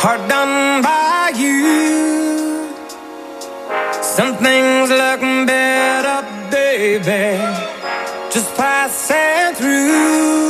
hard done by you. Some things look better, baby, just passing through.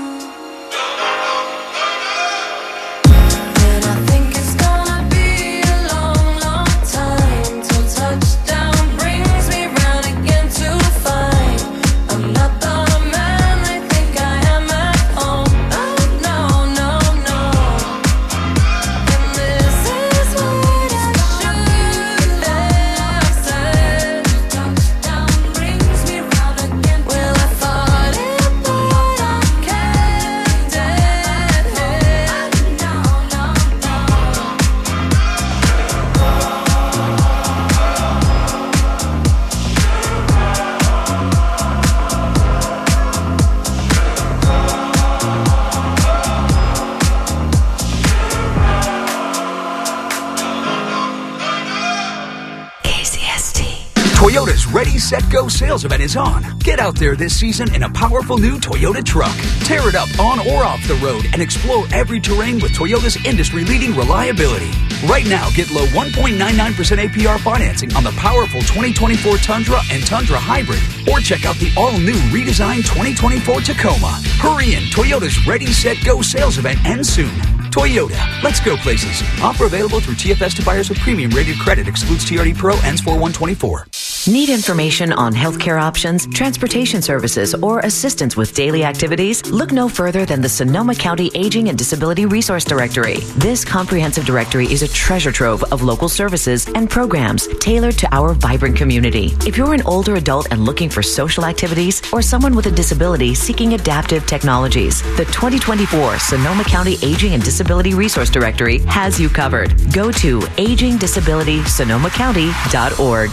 Toyota's Ready, Set, Go sales event is on. Get out there this season in a powerful new Toyota truck. Tear it up on or off the road and explore every terrain with Toyota's industry-leading reliability. Right now, get low 1.99% APR financing on the powerful 2024 Tundra and Tundra Hybrid. Or check out the all-new redesigned 2024 Tacoma. Hurry in, Toyota's Ready, Set, Go sales event ends soon. Toyota, let's go places. Offer available through TFS to buyers with premium rated credit. Excludes TRD Pro, ends 4/1/24. Need information on healthcare options, transportation services, or assistance with daily activities? Look no further than the Sonoma County Aging and Disability Resource Directory. This comprehensive directory is a treasure trove of local services and programs tailored to our vibrant community. If you're an older adult and looking for social activities, or someone with a disability seeking adaptive technologies, the 2024 Sonoma County Aging and Disability Resource Directory has you covered. Go to agingdisabilitysonomacounty.org.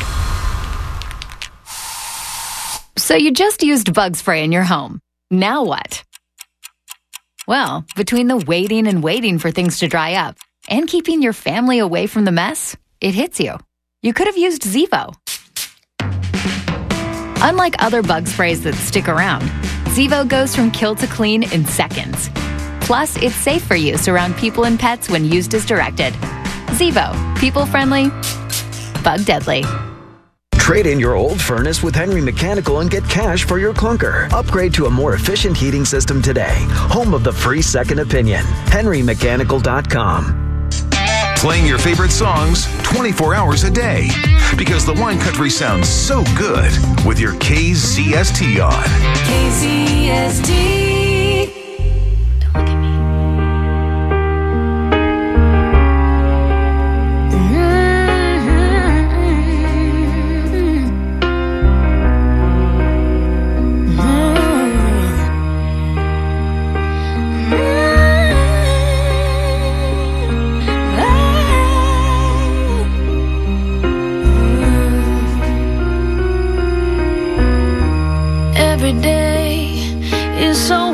So you just used bug spray in your home. Now what? Well, between the waiting for things to dry up and keeping your family away from the mess, it hits you. You could have used Zevo. Unlike other bug sprays that stick around, Zevo goes from kill to clean in seconds. Plus, it's safe for use around people and pets when used as directed. Zevo. People-friendly, bug-deadly. Trade in your old furnace with Henry Mechanical and get cash for your clunker. Upgrade to a more efficient heating system today. Home of the free second opinion. HenryMechanical.com. Playing your favorite songs 24 hours a day. Because the wine country sounds so good with your KZST on. KZST. Every day is so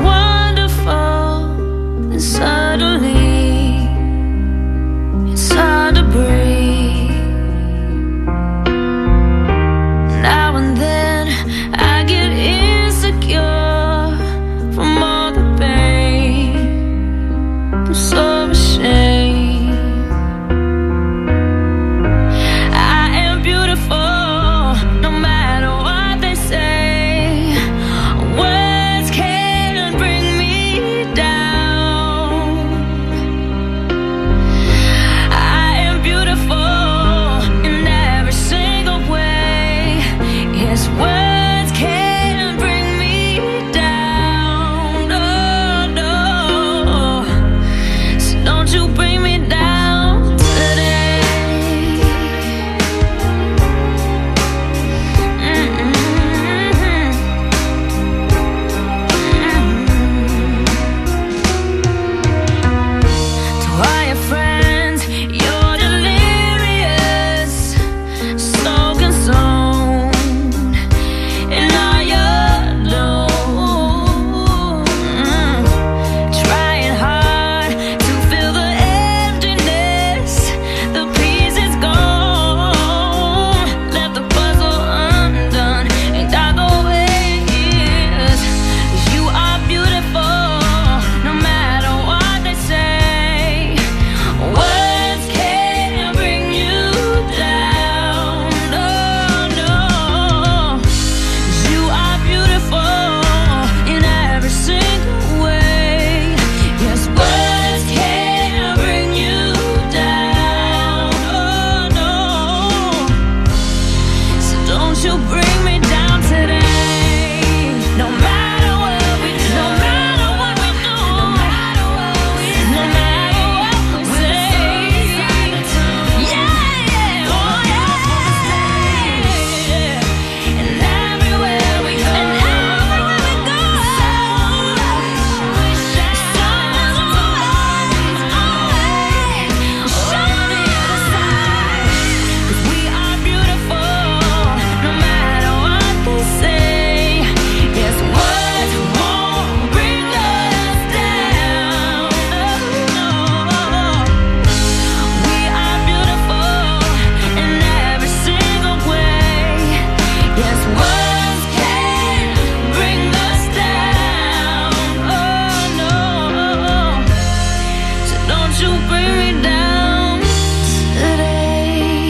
you bring me down today.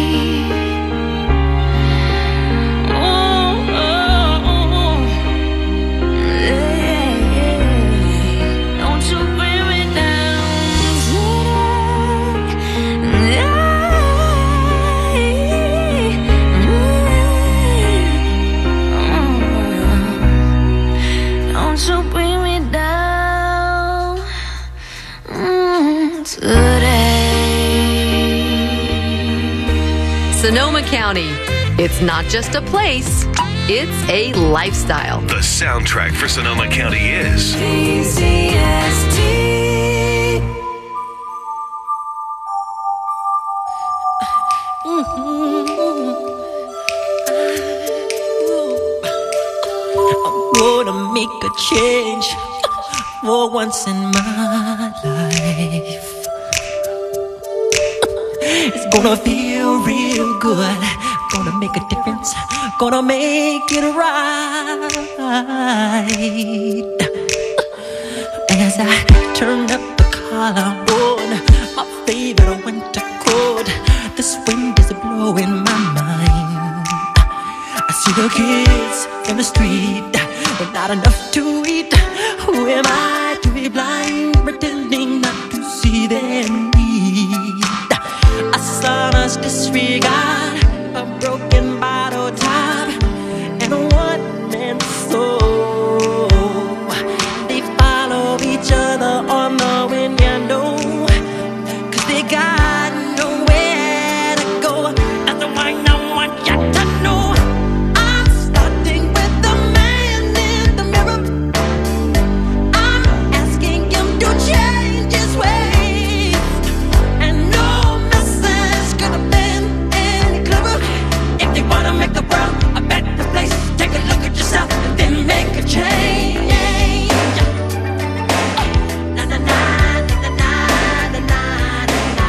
Oh, oh, oh. Yeah. Don't you bring me down today. Don't you bring me down today. Sonoma County. It's not just a place, it's a lifestyle. The soundtrack for Sonoma County is KZST. I'm gonna make a change for once in my life. It's gonna feel real good. Gonna make a difference. Gonna make it right. As I turn up the collar on my favorite winter coat, this wind is blowing my mind. I see the kids in the street with not enough to eat. Who am I to be blind, pretending not to see their need? A son's disregard, a broken bottle top, and a one-man soul. They follow each other on the wind, you know, 'cause they got nowhere to go. That's the why I want you to know. I'm starting with the man in the mirror. I'm asking him to change his ways, and no message could have been any clearer. If you wanna make the world a better place, take a look at yourself and then make a change. Na na na na na na na na.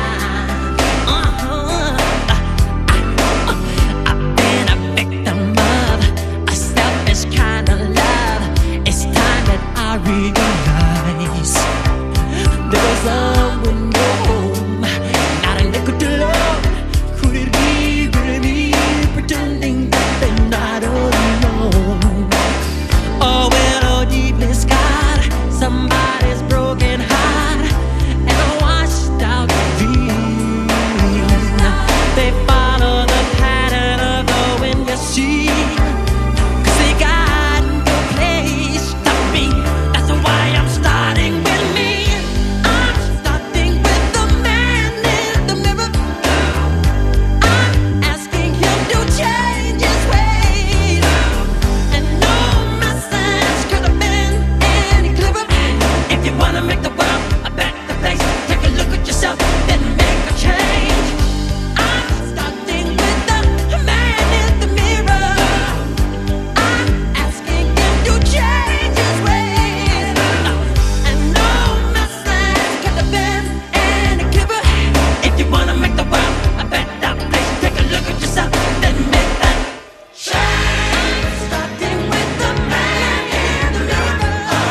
I've been a victim of a selfish kind of love. It's time that I realize there's someone home, not a nickel to love. Could it be really me pretending that they're not alone? Oh, well, oh, deeply scarred, somebody's broken heart and a washed out dream. They follow the pattern of the wind, you see, 'cause they got no place to be. That's why I'm starting with me. I'm starting with the man in the mirror. I'm asking him to change his ways, and no message could have been any clearer. If you wanna make the world a better place, take a look at yourself, then make a change. I'm starting with the man in the mirror. I'm asking him to change his ways, and no message could have been any clearer. If you wanna make the world a better place, take a look at yourself, then make that change. I'm starting with the man in the mirror.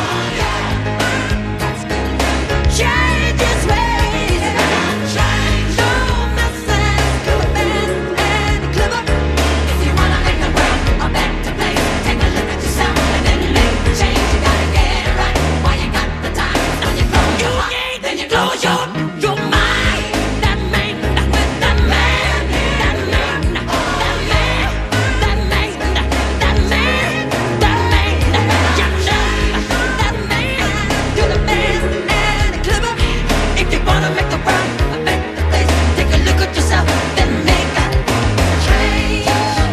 Change his ways. No message could have been any clearer. If you wanna make the world a better place, take a look at yourself and then make the change. You gotta get it right while you got the time. Now you close your heart, then you close your mind. That man, with that man, that man, that man, that man, that man, that man, that man, you're the man and clever. If you wanna make the world a better place, take a look at yourself, then make that change.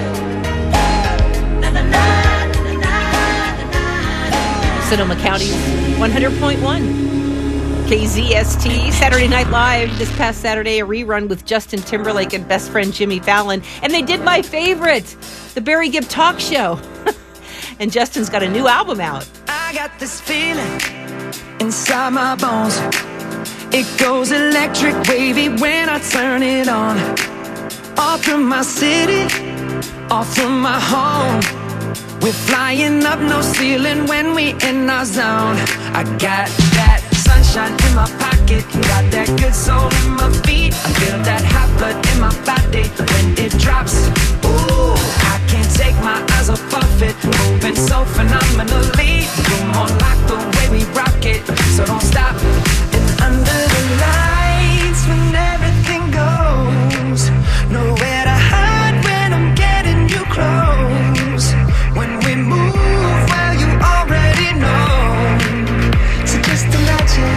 Na na na na na na. Sonoma County 100.1. KZST, Saturday Night Live this past Saturday, a rerun with Justin Timberlake and best friend Jimmy Fallon. And they did my favorite, the Barry Gibb Talk Show. And Justin's got a new album out. I got this feeling inside my bones. It goes electric wavy when I turn it on. Off from my city, off from my home. We're flying up, no ceiling when we in our zone. I got that sunshine in my pocket. pocket. Got that good soul in my feet. I feel that hot blood in my body when it drops. Ooh, I can't take my eyes off of it. Moving so phenomenally. You're more like the way we rock it. So don't stop. And under the lights when everything goes, nowhere to hide when I'm getting you close. When we move, well, you already know. So just imagine.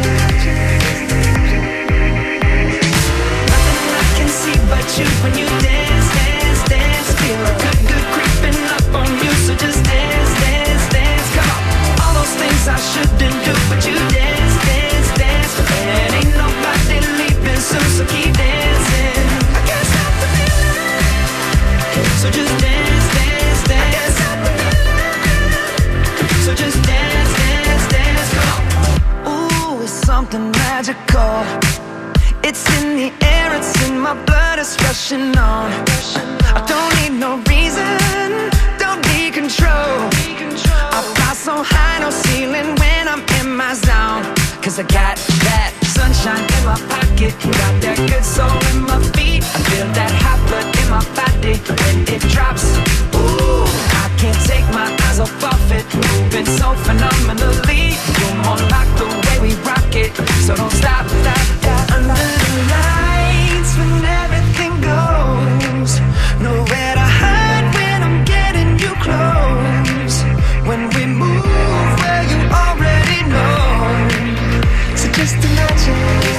Nothing I can see but you when you dance, dance, dance. Feel good, good creeping up on you. So just dance, dance, dance. Come on. All those things I shouldn't do, but you dance, dance, dance. And ain't nobody leaving soon, so keep dancing. I can't stop the feeling. So just dance, dance, dance. So just dance, dance, dance. Come on. Ooh, it's something magical. It's in the air, it's in my blood, it's rushing on. I don't need no reason, don't need control. I fly so high, no ceiling when I'm in my zone. Cause I got that sunshine in my pocket. Got that good soul in my feet. I feel that hot blood in my body when it drops. Ooh, I can't take my eyes off of it. Moving so phenomenally. You're more like the way we rock it. So don't stop, stop, stop. Under the lights when everything goes, nowhere to hide when I'm getting you close. When we move, well, you already know. So just imagine.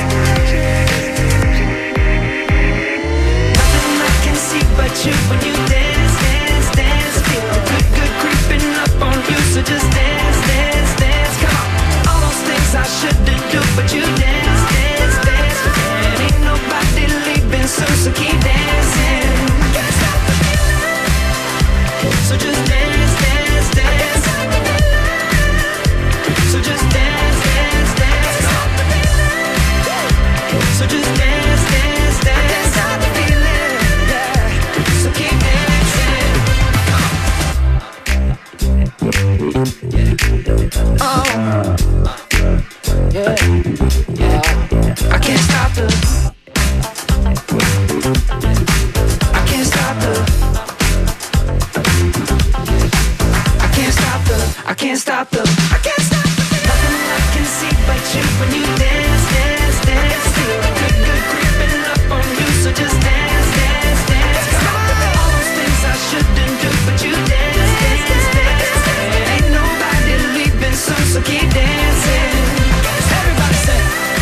Nothing I can see but you when you dance, dance, dance. Feel good, good creeping up on you. So just dance, dance, dance. Come on. All those things I shouldn't do, but you dance, dance, dance. And ain't nobody leaving soon, so keep dancing. Can't stop the feeling. So just dance, dance, dance. So just dance, dance, dance. So just dance, dance, dance. Can't stop the feeling, yeah. So keep dancing. Oh, yeah, yeah. I can't stop the. I can't stop the. I can't stop the. I can't stop the. I can't stop the. Nothing I can see but you when you dance, dance, dance. Feel good, good creeping up on you. So just dance, dance, dance. Come on. All those things I shouldn't do, but you dance, dance, dance. Ain't nobody leaving soon, so keep dancing. Everybody say.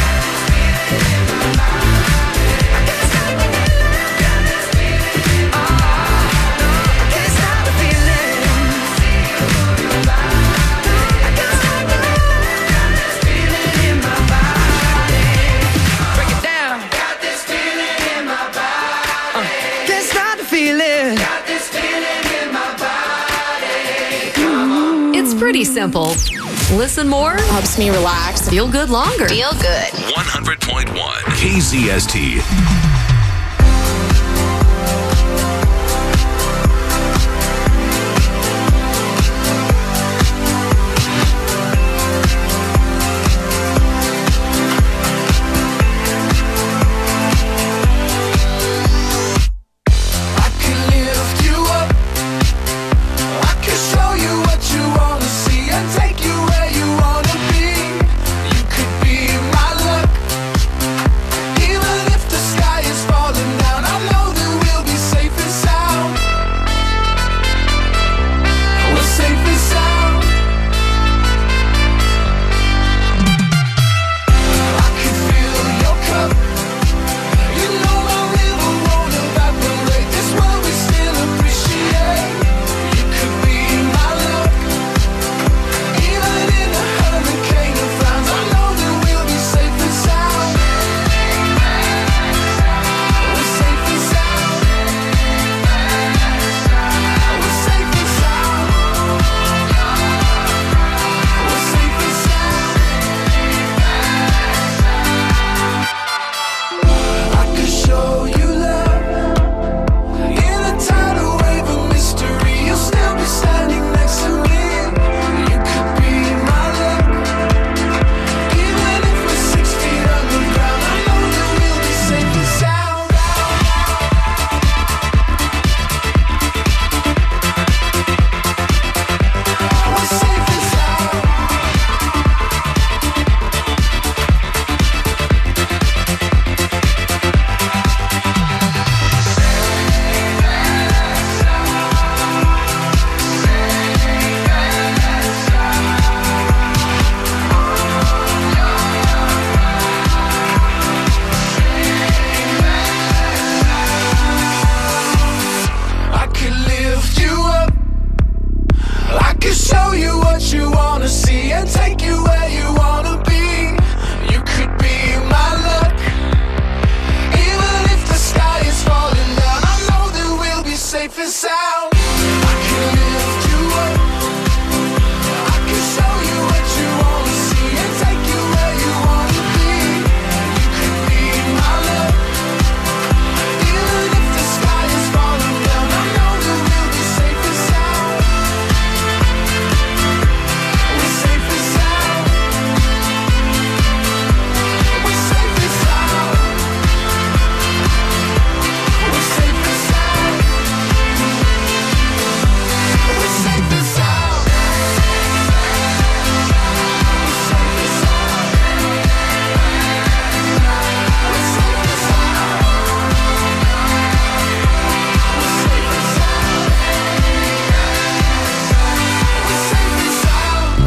It's pretty simple. Listen more, helps me relax, feel good longer. Feel good. 100.1 KZST. Even if the sky is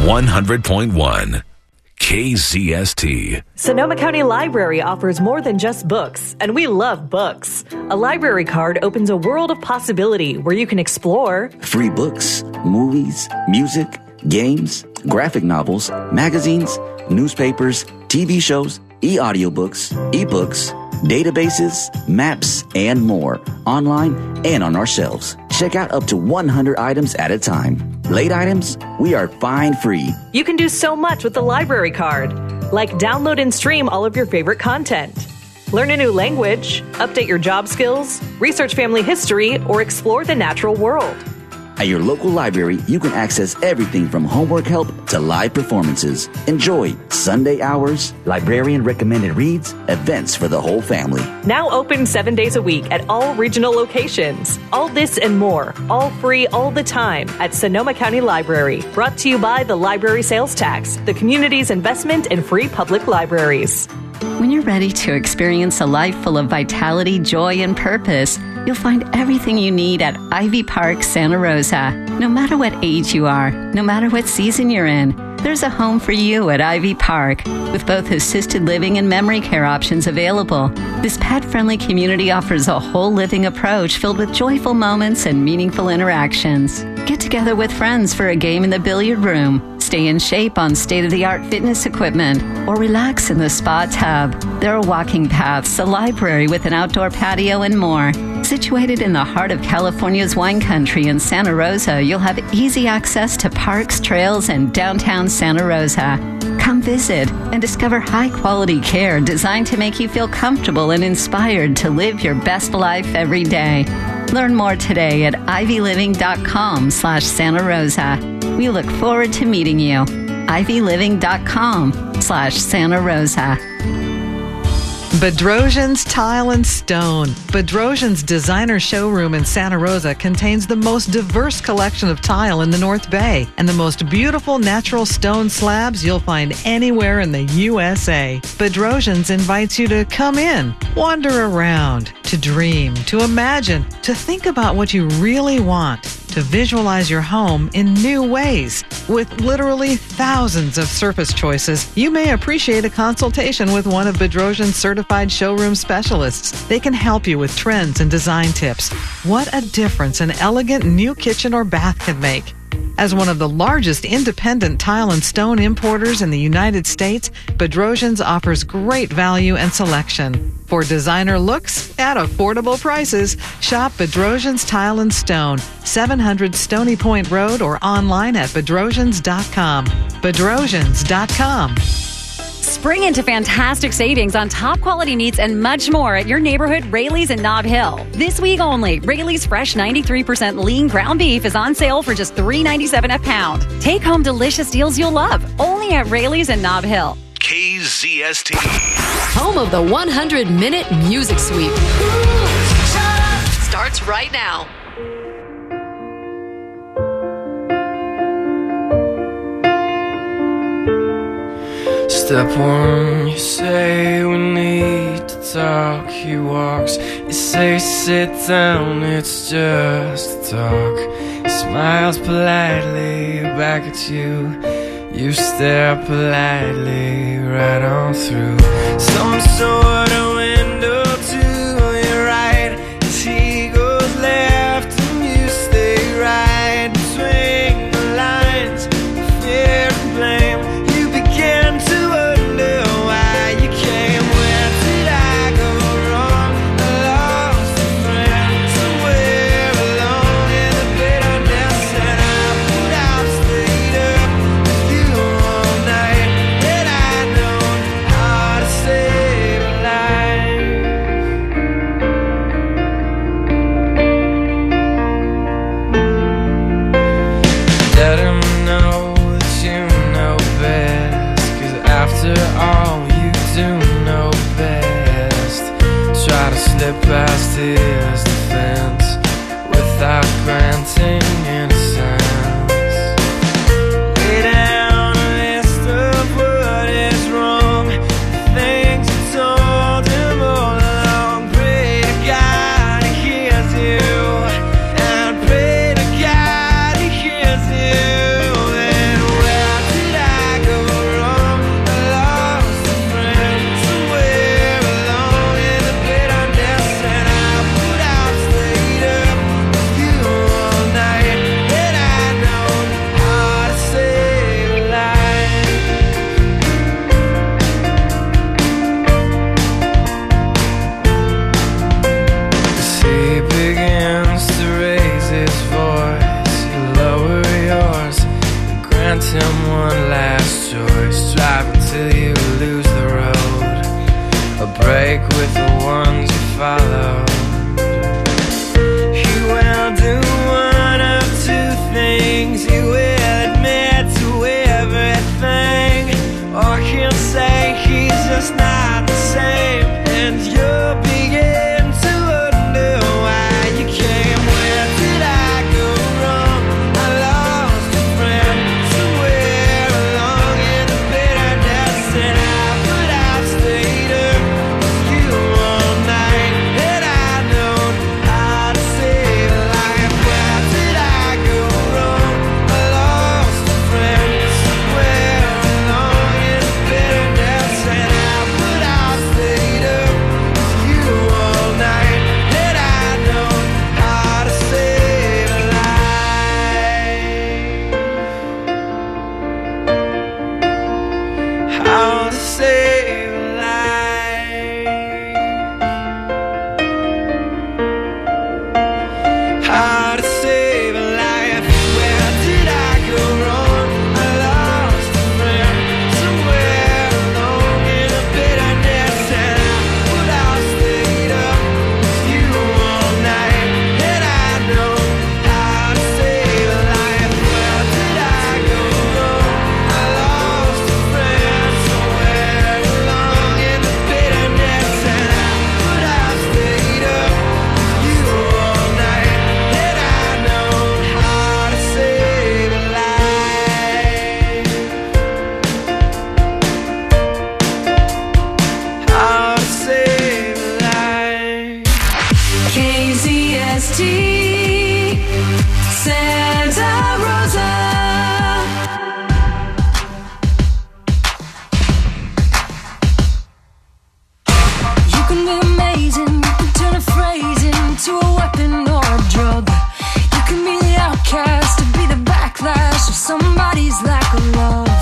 100.1 KZST. Sonoma County Library offers more than just books, and we love books. A library card opens a world of possibility where you can explore free books, movies, music, games, graphic novels, magazines, newspapers, TV shows, e-audiobooks, ebooks, databases, maps, and more, online and on our shelves. Check out up to 100 items at a time. Late items, we are fine free. You can do so much with the library card, like download and stream all of your favorite content, learn a new language, update your job skills, research family history, or explore the natural world. At your local library, you can access everything from homework help to live performances. Enjoy Sunday hours, librarian recommended reads, events for the whole family. Now open 7 days a week at all regional locations. All this and more, all free all the time at Sonoma County Library. Brought to you by the Library Sales Tax, the community's investment in free public libraries. When you're ready to experience a life full of vitality, joy, and purpose, you'll find everything you need at Ivy Park, Santa Rosa. No matter what age you are, no matter what season you're in, there's a home for you at Ivy Park, with both assisted living and memory care options available. This pet-friendly community offers a whole living approach filled with joyful moments and meaningful interactions. Get together with friends for a game in the billiard room, stay in shape on state-of-the-art fitness equipment, or relax in the spa tub. There are walking paths, a library with an outdoor patio, and more. Situated in the heart of California's wine country in Santa Rosa, you'll have easy access to parks, trails, and downtown Santa Rosa. Come visit and discover high-quality care designed to make you feel comfortable and inspired to live your best life every day. Learn more today at ivyliving.com/Santa Rosa. We look forward to meeting you. ivyliving.com/Santa Rosa. Bedrosian's Tile and Stone. Bedrosian's designer showroom in Santa Rosa contains the most diverse collection of tile in the North Bay and the most beautiful natural stone slabs you'll find anywhere in the USA. Bedrosian's invites you to come in, wander around, to dream, to imagine, to think about what you really want, to visualize your home in new ways. With literally thousands of surface choices, you may appreciate a consultation with one of Bedrosian's certified showroom specialists. They can help you with trends and design tips. What a difference an elegant new kitchen or bath can make. As one of the largest independent tile and stone importers in the United States, Bedrosian's offers great value and selection. For designer looks at affordable prices, shop Bedrosian's Tile and Stone, 700 Stony Point Road, or online at bedrosians.com. Bedrosians.com. Spring into fantastic savings on top quality meats and much more at your neighborhood Rayleigh's in Nob Hill. This week only, Rayleigh's fresh 93% lean ground beef is on sale for just $3.97 a pound. Take home delicious deals you'll love, only at Rayleigh's in Nob Hill. KZST. Home of the 100-minute music sweep. Starts right now. Step one, you say we need to talk. He walks, you say sit down, it's just a talk. He smiles politely back at you. You stare politely right on through some sort of window to your right. As he goes left and you stay right between the lines of fear and blame. You begin to wonder why you came. Where did I go wrong? I lost a friend somewhere alone in the bitterness, and I put out straight up with you all night. And I know how to save a life. Let him know that you know best, 'cause after all you do know best. Try to slip past his defense without granting innocence. Lay down a list of what is wrong, the things you told him all along. Pray to God he hears you, and pray to God he hears you. And where did stick with the ones you follow. He will do one of two things. He will admit to everything, or he'll say he's just not the same, and you'll begin to wonder why you came. Where did I go wrong? I lost a friend somewhere along in the bitterness, and I've stayed up with you all night, and I know how to save a life. Where did I go wrong? I lost a friend somewhere along in the bitterness, and I've stayed up with you all night, and I know how to save a life. How to save a life. How to save a life. Where did I go wrong? I lost a friend somewhere along in the bitterness, and I stayed up with you all night, and I know how to save a life. Where did I go wrong? I lost a friend somewhere along in the bitterness, and I stayed up with you all night, and I know how to save a life. How to save a life. KZST Santa Rosa. You can be amazing, you can turn a phrase into a weapon or a drug. You can be the outcast to be the backlash of somebody's lack of love.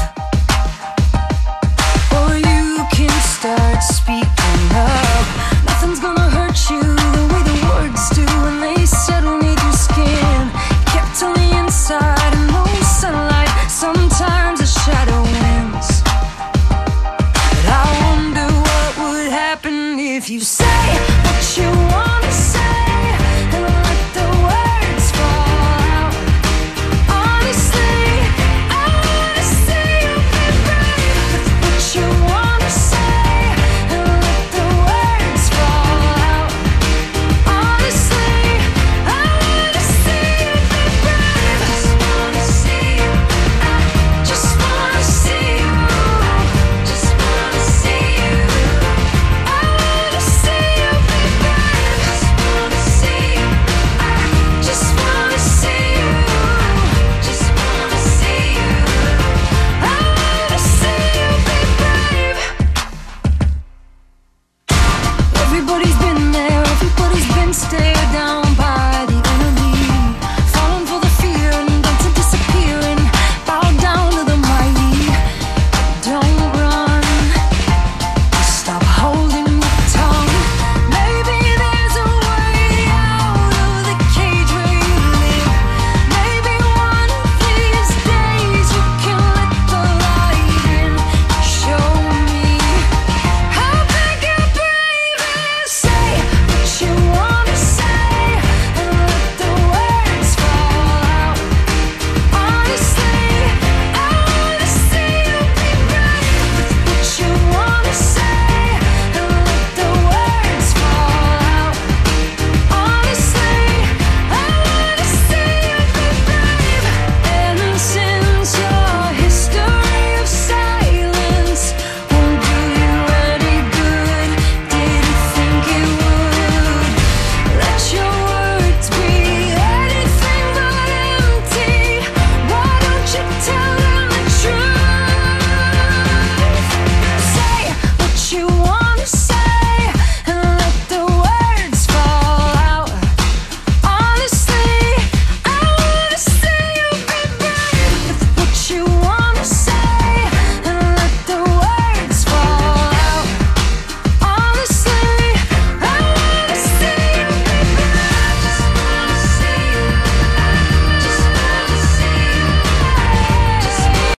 Or you can start speaking up. Nothing's gonna hurt you the way the words do when they settle neath your skin. Kept on the inside and no sunlight, sometimes a shadow wins. But I wonder what would happen if you say what you wanna say and let the words fall out. Honestly, I wanna see you be brave with what you wanna say and let the words fall out. Honestly, I wanna see you be brave. Just wanna see you. I just wanna see you. Just wanna see you. I wanna see you be brave. Just wanna see you. I just wanna see you. Just wanna see you. I wanna see you be brave. Everybody's been there, everybody's been staying.